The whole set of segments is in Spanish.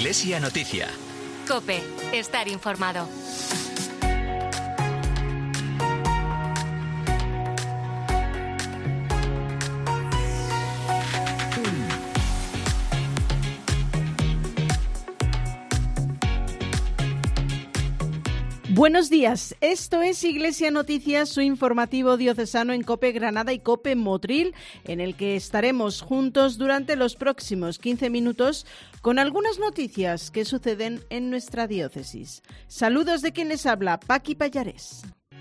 Iglesia Noticia. COPE. Estar informado. Buenos días, esto es Iglesia Noticias, su informativo diocesano en COPE Granada y COPE Motril, en el que estaremos juntos durante los próximos 15 minutos con algunas noticias que suceden en nuestra diócesis. Saludos de quien les habla, Paqui Pallares.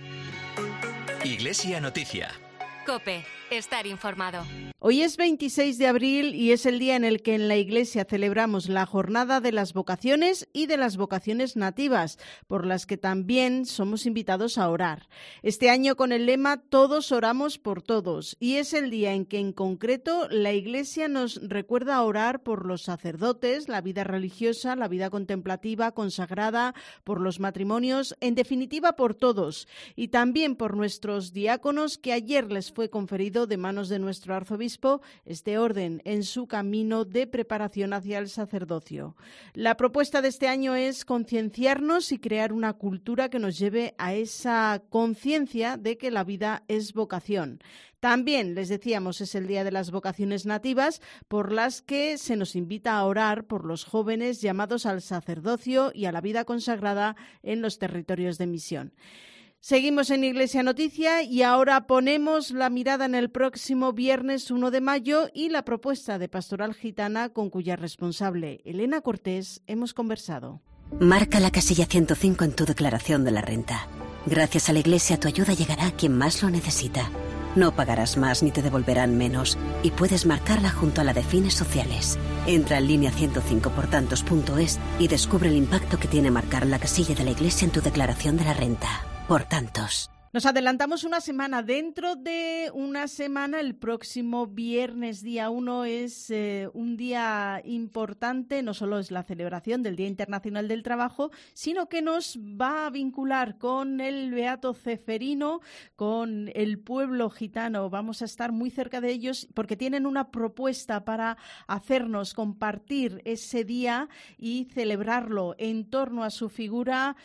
Iglesia Noticia. COPE. Estar informado. Hoy es 26 de abril y es el día en el que en la Iglesia celebramos la Jornada de las Vocaciones y de las Vocaciones Nativas, por las que también somos invitados a orar. Este año con el lema Todos oramos por todos, y es el día en que en concreto la Iglesia nos recuerda a orar por los sacerdotes, la vida religiosa, la vida contemplativa, consagrada, por los matrimonios, en definitiva por todos, y también por nuestros diáconos, que ayer les fue conferido de manos de nuestro arzobispo este orden en su camino de preparación hacia el sacerdocio. La propuesta de este año es concienciarnos y crear una cultura que nos lleve a esa conciencia de que la vida es vocación. También, les decíamos, es el Día de las Vocaciones Nativas, por las que se nos invita a orar por los jóvenes llamados al sacerdocio y a la vida consagrada en los territorios de misión. Seguimos en Iglesia Noticia y ahora ponemos la mirada en el próximo viernes 1 de mayo y la propuesta de Pastoral Gitana, con cuya responsable, Elena Cortés, hemos conversado. Marca la casilla 105 en tu declaración de la renta. Gracias a la Iglesia tu ayuda llegará a quien más lo necesita. No pagarás más ni te devolverán menos y puedes marcarla junto a la de fines sociales. Entra en línea 105portantos.es y descubre el impacto que tiene marcar la casilla de la Iglesia en tu declaración de la renta. Por tantos. Nos adelantamos una semana. Dentro de una semana, el próximo viernes, día 1, es un día importante. No solo es la celebración del Día Internacional del Trabajo, sino que nos va a vincular con el Beato Ceferino, con el pueblo gitano. Vamos a estar muy cerca de ellos porque tienen una propuesta para hacernos compartir ese día y celebrarlo en torno a su figura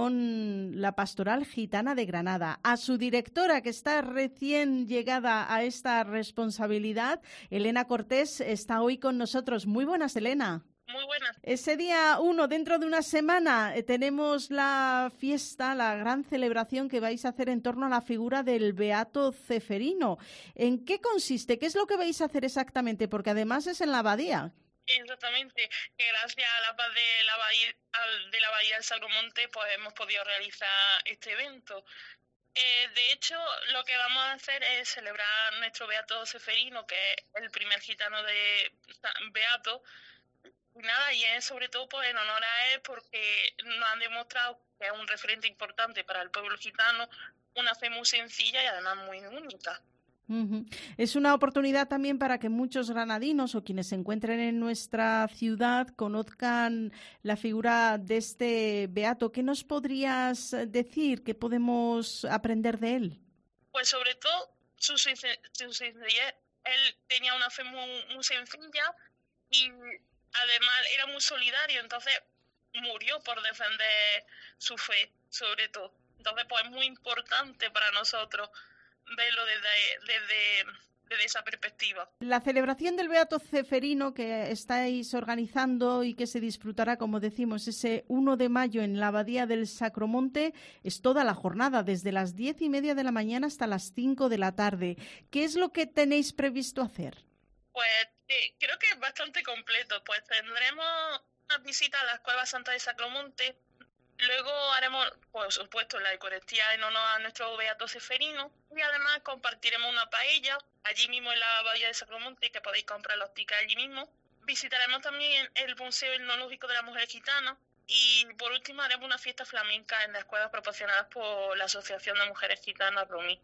con la Pastoral Gitana de Granada. A su directora, que está recién llegada a esta responsabilidad, Elena Cortés, está hoy con nosotros. Muy buenas, Elena. Muy buenas. Ese día 1, dentro de una semana, tenemos la fiesta, la gran celebración que vais a hacer en torno a la figura del Beato Ceferino. ¿En qué consiste? ¿Qué es lo que vais a hacer exactamente? Porque además es en la abadía. Exactamente, que gracias a la paz de la Bahía del Sacromonte pues hemos podido realizar este evento. De hecho, lo que vamos a hacer es celebrar nuestro Beato Ceferino, que es el primer gitano de Beato. Y nada, y es sobre todo pues en honor a él, porque nos han demostrado que es un referente importante para el pueblo gitano, una fe muy sencilla y además muy única. Es una oportunidad también para que muchos granadinos o quienes se encuentren en nuestra ciudad conozcan la figura de este beato. ¿Qué nos podrías decir? ¿Qué podemos aprender de él? Pues sobre todo su sencillez. Él tenía una fe muy sencilla y además era muy solidario, entonces murió por defender su fe, sobre todo. Entonces pues es muy importante para nosotros verlo desde esa perspectiva. La celebración del Beato Ceferino que estáis organizando y que se disfrutará, como decimos, ese 1 de mayo en la Abadía del Sacromonte, es toda la jornada, desde las 10:30 de la mañana hasta las 5 de la tarde. ¿Qué es lo que tenéis previsto hacer? Pues creo que es bastante completo. Pues tendremos una visita a las cuevas Santa de Sacromonte. Luego haremos, por supuesto, la Eucaristía en honor a nuestro Beato Ceferino y además compartiremos una paella allí mismo en la Abadía de Sacromonte, que podéis comprar los tickets allí mismo. Visitaremos también el Museo Etnológico de las Mujeres Gitanas y por último haremos una fiesta flamenca en las cuevas proporcionadas por la Asociación de Mujeres Gitanas Romi.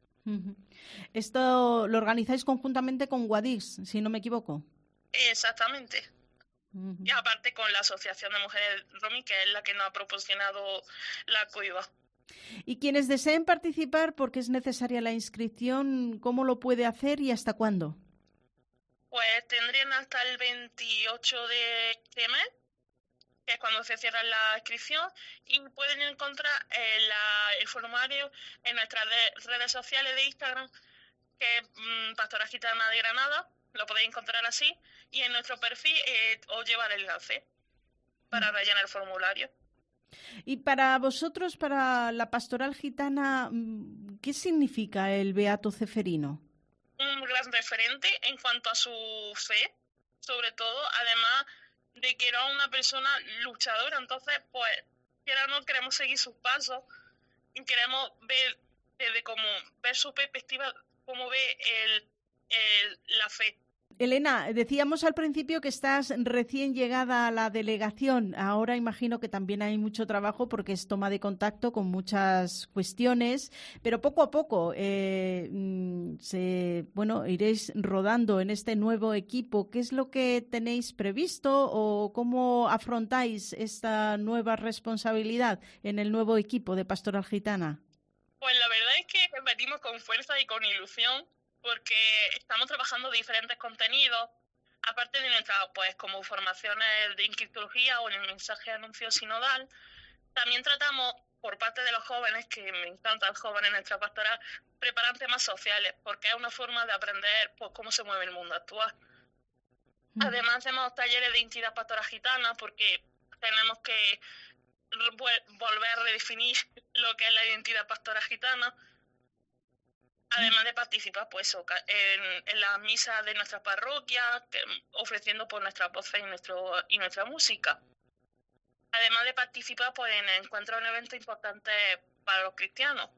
Esto lo organizáis conjuntamente con Guadix, si no me equivoco. Exactamente. Y aparte con la Asociación de Mujeres Romi, que es la que nos ha proporcionado la cueva. Y quienes deseen participar, porque es necesaria la inscripción, ¿cómo lo puede hacer y hasta cuándo? Pues tendrían hasta el 28 de este mes que es cuando se cierra la inscripción, y pueden encontrar el formulario en nuestras redes sociales de Instagram, que es Pastoral Gitana de Granada, lo podéis encontrar así, y en nuestro perfil os lleva el enlace para rellenar el formulario. Y para vosotros, para la Pastoral Gitana, ¿qué significa el Beato Ceferino? Un gran referente en cuanto a su fe, sobre todo, además de que era una persona luchadora. Entonces, pues, queremos seguir sus pasos y queremos ver ver su perspectiva, cómo ve la fe. Elena, decíamos al principio que estás recién llegada a la delegación. Ahora imagino que también hay mucho trabajo porque es toma de contacto con muchas cuestiones, pero poco a poco iréis rodando en este nuevo equipo. ¿Qué es lo que tenéis previsto o cómo afrontáis esta nueva responsabilidad en el nuevo equipo de Pastoral Gitana? Pues la verdad es que venimos con fuerza y con ilusión, porque estamos trabajando diferentes contenidos, aparte de nuestras, pues, como formaciones de inquistología o en el mensaje de anuncio sinodal. También tratamos, por parte de los jóvenes, que me encanta el joven en nuestra pastoral, preparar temas sociales, porque es una forma de aprender, pues, cómo se mueve el mundo actual. Además, hacemos talleres de identidad pastoral gitana, porque tenemos que volver a redefinir lo que es la identidad pastoral gitana. Además de participar, pues, en las misas de nuestra parroquia, ofreciendo por nuestras voces y nuestra música. Además de participar, pues, en encuentros en eventos importantes para los cristianos.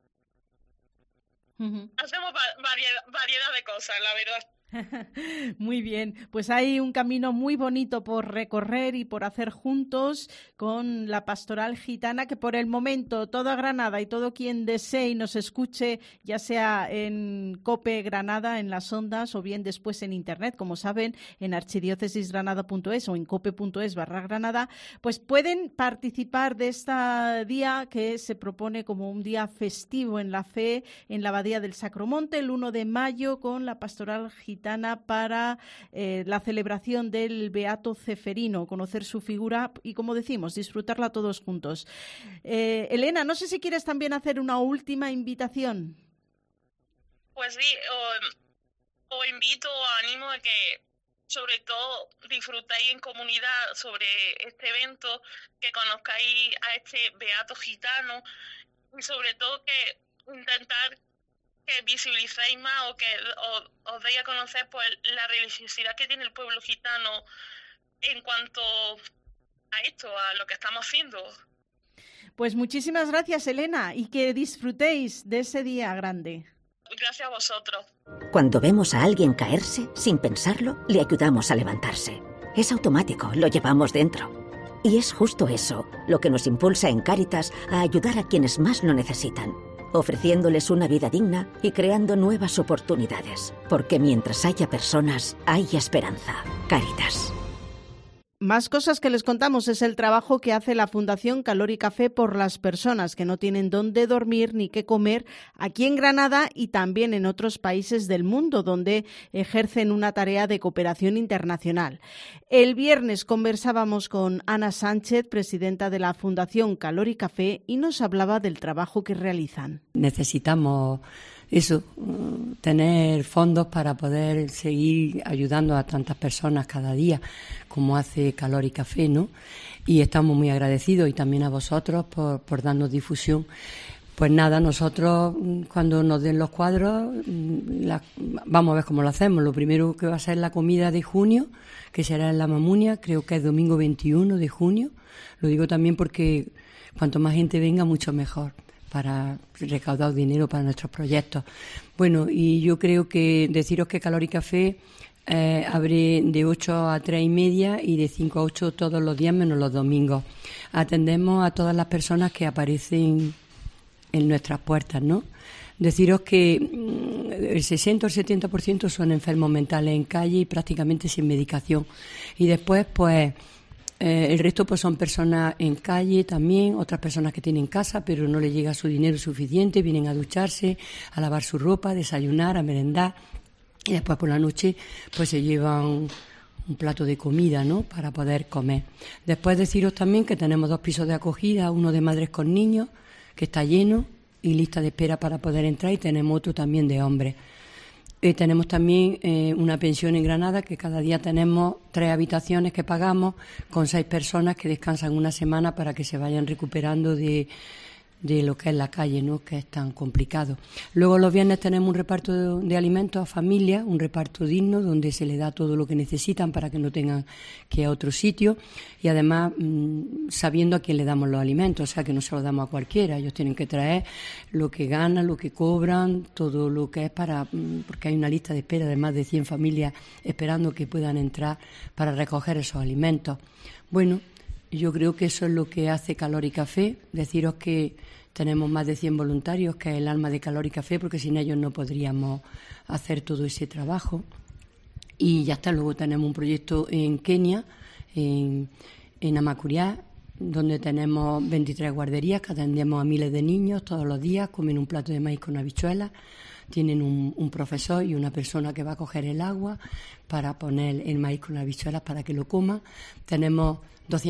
Hacemos variedad de cosas, la verdad. Muy bien, pues hay un camino muy bonito por recorrer y por hacer juntos con la Pastoral Gitana, que por el momento toda Granada y todo quien desee y nos escuche, ya sea en COPE Granada, en las ondas, o bien después en internet, como saben, en archidiócesisgranada.es o en cope.es/Granada, pues pueden participar de este día que se propone como un día festivo en la fe en la Abadía del Sacromonte, el 1 de mayo, con la Pastoral Gitana para la celebración del Beato Ceferino, conocer su figura y, como decimos, disfrutarla todos juntos. Elena, no sé si quieres también hacer una última invitación. Pues sí, os invito, os animo a que sobre todo disfrutáis en comunidad sobre este evento, que conozcáis a este Beato Gitano y sobre todo que intentar que visibilizáis más o que os deis a conocer, pues, la religiosidad que tiene el pueblo gitano en cuanto a esto, a lo que estamos haciendo. Pues muchísimas gracias, Elena, y que disfrutéis de ese día grande. Gracias a vosotros. Cuando vemos a alguien caerse, sin pensarlo, le ayudamos a levantarse. Es automático, lo llevamos dentro. Y es justo eso lo que nos impulsa en Cáritas a ayudar a quienes más lo necesitan, ofreciéndoles una vida digna y creando nuevas oportunidades. Porque mientras haya personas, hay esperanza. Cáritas. Más cosas que les contamos es el trabajo que hace la Fundación Calor y Café por las personas que no tienen dónde dormir ni qué comer aquí en Granada y también en otros países del mundo donde ejercen una tarea de cooperación internacional. El viernes conversábamos con Ana Sánchez, presidenta de la Fundación Calor y Café, y nos hablaba del trabajo que realizan. Necesitamos tener fondos para poder seguir ayudando a tantas personas cada día, como hace Calor y Café, ¿no? Y estamos muy agradecidos, y también a vosotros por darnos difusión. Pues nada, nosotros cuando nos den los cuadros vamos a ver cómo lo hacemos. Lo primero que va a ser la comida de junio, que será en La Mamunia, creo que es domingo 21 de junio. Lo digo también porque cuanto más gente venga, mucho mejor, para recaudar dinero para nuestros proyectos. Bueno, y yo creo que deciros que Calor y Café abre de 8 a 3 y media y de 5 a 8 todos los días menos los domingos. Atendemos a todas las personas que aparecen en nuestras puertas, ¿no? Deciros que el 60 o el 70% son enfermos mentales en calle y prácticamente sin medicación. Y después, pues, el resto pues son personas en calle también, otras personas que tienen casa pero no les llega su dinero suficiente, vienen a ducharse, a lavar su ropa, a desayunar, a merendar, y después por la noche pues se llevan un plato de comida, ¿no?, para poder comer. Después deciros también que tenemos 2 pisos de acogida, uno de madres con niños, que está lleno y lista de espera para poder entrar, y tenemos otro también de hombres. Tenemos también una pensión en Granada, que cada día tenemos 3 habitaciones que pagamos con 6 personas que descansan una semana para que se vayan recuperando de lo que es la calle, ¿no?, que es tan complicado. Luego los viernes tenemos un reparto de alimentos a familias, un reparto digno donde se les da todo lo que necesitan para que no tengan que ir a otro sitio, y además sabiendo a quién le damos los alimentos, o sea que no se los damos a cualquiera. Ellos tienen que traer lo que ganan, lo que cobran, todo lo que es porque hay una lista de espera de más de 100 familias esperando que puedan entrar para recoger esos alimentos. Bueno, yo creo que eso es lo que hace Calor y Café. Deciros que tenemos más de 100 voluntarios, que es el alma de Calor y Café, porque sin ellos no podríamos hacer todo ese trabajo. Y ya está. Luego tenemos un proyecto en Kenia, en Amacuriá, donde tenemos 23 guarderías que atendemos a miles de niños todos los días, comen un plato de maíz con habichuelas, tienen un profesor y una persona que va a coger el agua para poner el maíz con habichuelas para que lo coman. Tenemos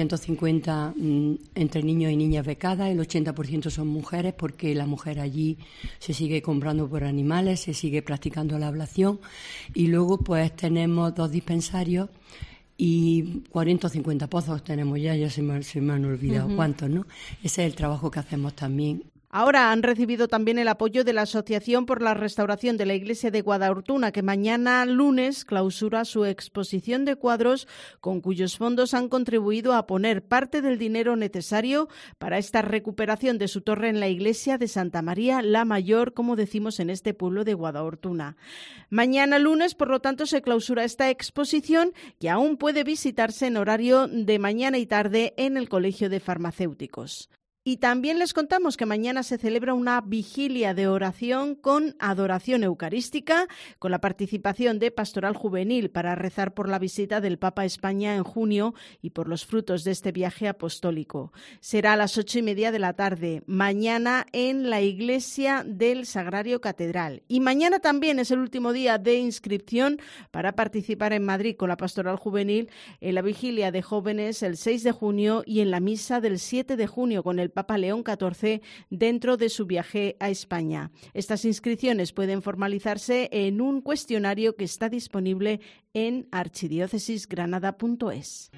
250 entre niños y niñas becadas, el 80% son mujeres, porque la mujer allí se sigue comprando por animales, se sigue practicando la ablación, y luego pues tenemos 2 dispensarios y 40 o 50 pozos tenemos ya se me han olvidado cuántos, ¿no? Ese es el trabajo que hacemos también. Ahora han recibido también el apoyo de la Asociación por la Restauración de la Iglesia de Guadaortuna, que mañana lunes clausura su exposición de cuadros, con cuyos fondos han contribuido a poner parte del dinero necesario para esta recuperación de su torre en la iglesia de Santa María la Mayor, como decimos en este pueblo de Guadaortuna. Mañana lunes, por lo tanto, se clausura esta exposición, que aún puede visitarse en horario de mañana y tarde en el Colegio de Farmacéuticos. Y también les contamos que mañana se celebra una vigilia de oración con adoración eucarística, con la participación de Pastoral Juvenil, para rezar por la visita del Papa a España en junio y por los frutos de este viaje apostólico. Será a las 8:30 de la tarde, mañana en la Iglesia del Sagrario Catedral. Y mañana también es el último día de inscripción para participar en Madrid con la Pastoral Juvenil en la vigilia de jóvenes el 6 de junio y en la misa del 7 de junio con el Papa León XIV dentro de su viaje a España. Estas inscripciones pueden formalizarse en un cuestionario que está disponible en archidiócesisgranada.es.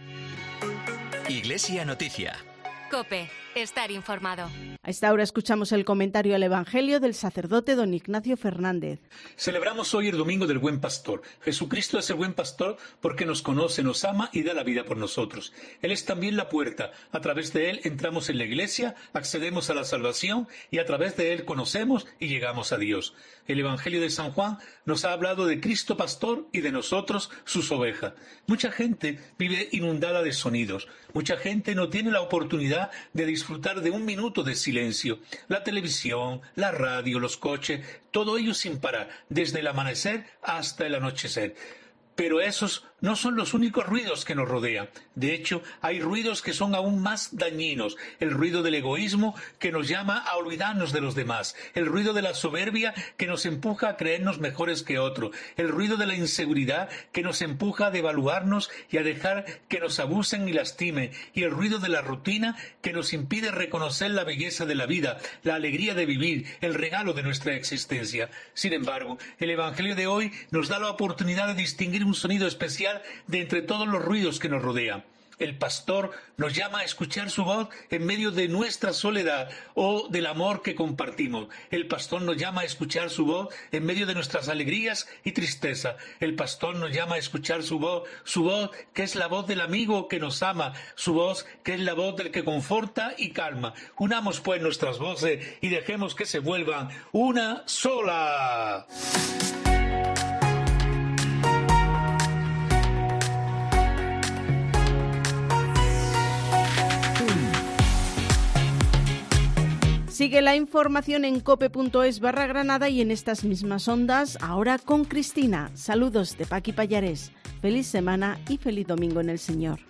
Iglesia Noticia. COPE. Estar informado. A esta hora escuchamos el comentario al Evangelio del sacerdote don Ignacio Fernández. Celebramos hoy el Domingo del Buen Pastor. Jesucristo es el Buen Pastor porque nos conoce, nos ama y da la vida por nosotros. Él es también la puerta. A través de Él entramos en la Iglesia, accedemos a la salvación y a través de Él conocemos y llegamos a Dios. El Evangelio de San Juan nos ha hablado de Cristo Pastor y de nosotros, sus ovejas. Mucha gente vive inundada de sonidos. Mucha gente no tiene la oportunidad de disfrutar de un minuto de silencio. La televisión, la radio, los coches, todo ello sin parar, desde el amanecer hasta el anochecer. Pero esos no son los únicos ruidos que nos rodean. De hecho, hay ruidos que son aún más dañinos. El ruido del egoísmo, que nos llama a olvidarnos de los demás. El ruido de la soberbia, que nos empuja a creernos mejores que otro. El ruido de la inseguridad, que nos empuja a devaluarnos y a dejar que nos abusen y lastimen. Y el ruido de la rutina, que nos impide reconocer la belleza de la vida, la alegría de vivir, el regalo de nuestra existencia. Sin embargo, el Evangelio de hoy nos da la oportunidad de distinguir un sonido especial de entre todos los ruidos que nos rodean. El pastor nos llama a escuchar su voz en medio de nuestra soledad o del amor que compartimos. El pastor nos llama a escuchar su voz en medio de nuestras alegrías y tristeza. El pastor nos llama a escuchar su voz que es la voz del amigo que nos ama, su voz que es la voz del que conforta y calma. Unamos pues nuestras voces y dejemos que se vuelvan una sola. Sigue la información en cope.es/Granada y en estas mismas ondas, ahora con Cristina. Saludos de Paqui Pallares. Feliz semana y feliz domingo en el Señor.